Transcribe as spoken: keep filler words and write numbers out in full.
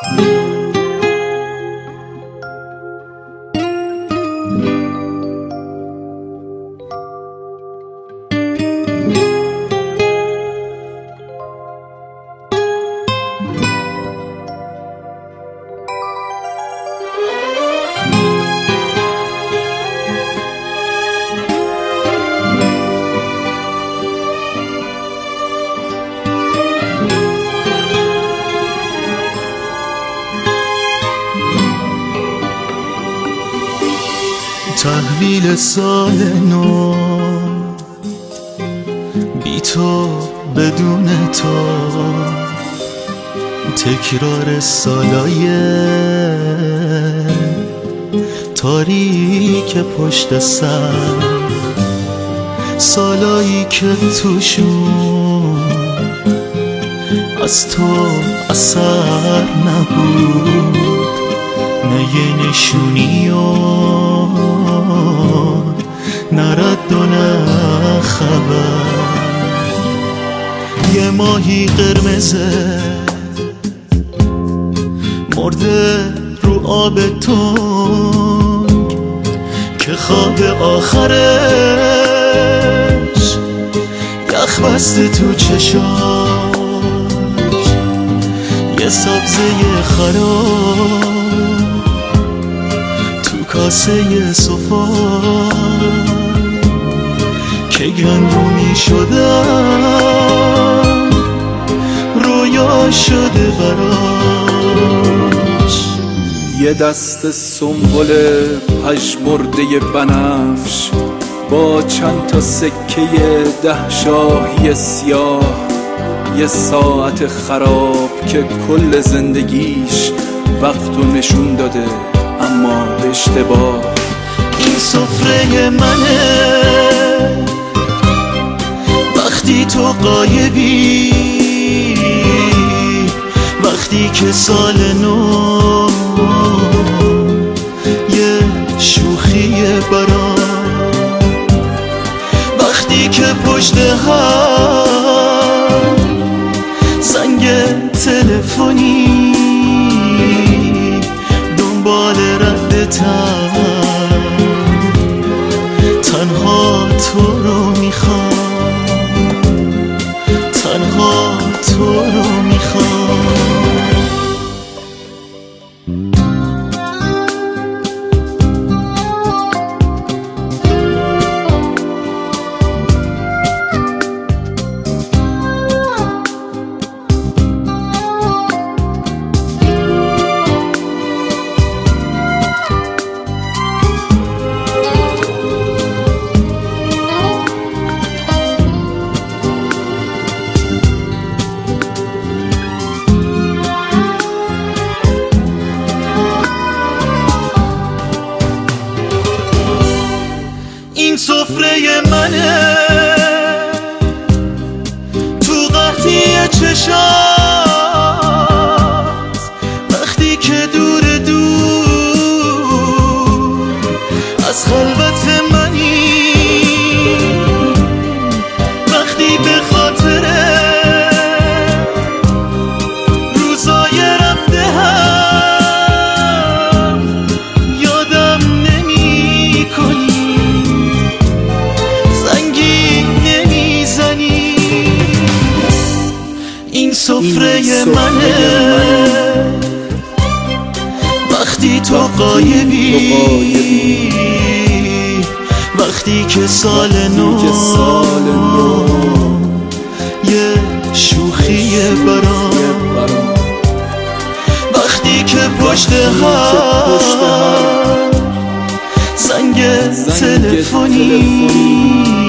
تحویل سال نو بی تو بدون تو، تکرار سالای تاریک پشت سر، سالایی که توشون از تو اثر نبود، نه یه نشونی و نه رد و نه خبر. یه ماهی قرمزه مرده رو آب تنگ که خواب آخرش یخ بسته تو چشاش، یه سبزه خراب تو کاسه صفا که گندمی شدم رویا شده براش. یه دست سنبل پژمرده بنفش با چند تا سکه ده شاهی سیاه، یه ساعت خراب که کل زندگیش وقتو نشون داده اما به اشتباه. این سفره منه وقتی تو غایبی، وقتی که سال نو یه شوخیه برام، وقتی که پشت هم زنگ تلفنی دنبال ردتم، تنها تو رو میخوام، تنها تو رو میخوام. این سفره منه تو قحطی چشات، وقتی که دور دور از خلوت منی، وقتی به خاطر روزای رفته هم یادم نمی کنی، این سفره منه وقتی تو غایبی، وقتی که سال نو یه شوخیه برام، وقتی که پشت هم زنگ تلفنی